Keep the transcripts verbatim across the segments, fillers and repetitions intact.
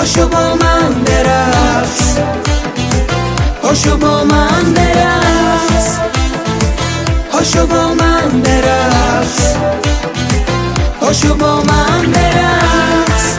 پاشو با من برقص، پاشو با من برقص، پاشو با من برقص، پاشو با من برقص.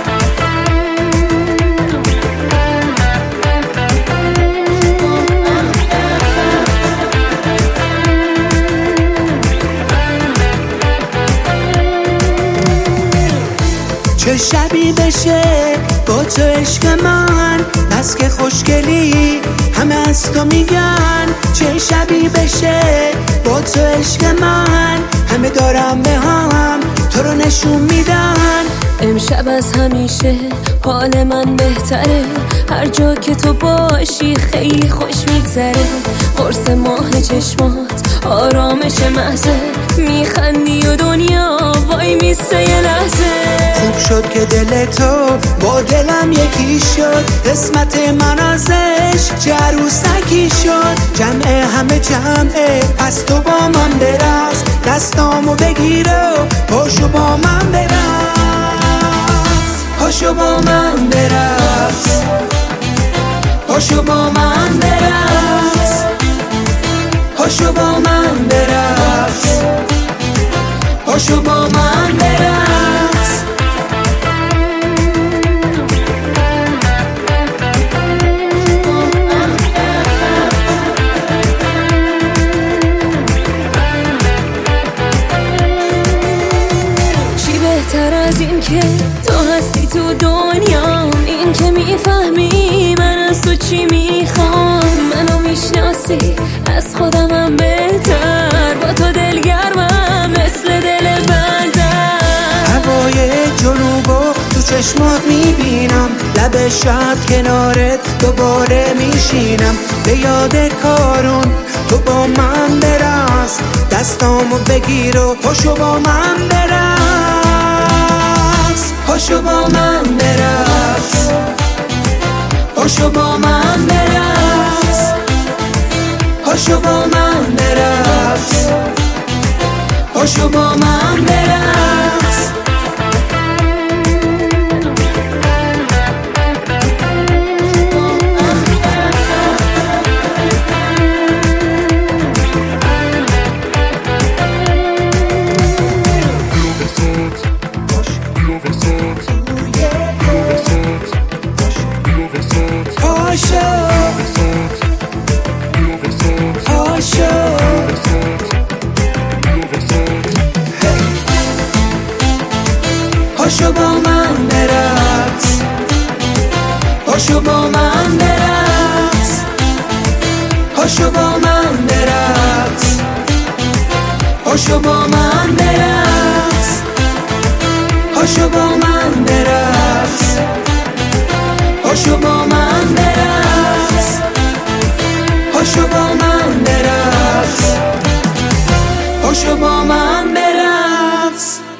چه شبی بشه با تو عشق من، بس که خوشگلی همه از تو میگن. چه شبی بشه با تو عشق من، همه دارم به هم تو رو نشون میدن. امشب از همیشه حال من بهتره، هر جا که تو باشی خیلی خوش میگذره. قرص ماه چشمات آرامش محضه، میخندی و دنیا وای میسته یه لحظه. خوب شد که دل تو با دلم یکی شد، قسمت من ازش چه عروسکی شد. جمع همه جمعه پس تو با من برقص، دستامو بگیر و پاشو با من برقص، پاشو با من برقص، پاشو با من برقص، پاشو با من برقص، پاشو با من برقص. چی بهتر از این که تو هستی تو دنیا، این که میفهمی من از تو چی میخوام. منو میشناسی از خودمم بهتر، با تو دلگرمم مثل دل بندر. هوای جنوبو تو چشمات میبینم، لب شب کنارت دوباره میشینم. به یاد کارون تو با من برقص، دستامو بگیر و پاشو با من برقص، پاشو با من برقص، پاشو با من برقص، پاشو با من برقص، پاشو با من برقص. پاشو با من برقص، پاشو با من برقص، پاشو با من برقص، پاشو با من برقص، پاشو با من برقص، پاشو با من برقص، پاشو با من برقص، پاشو با من برقص.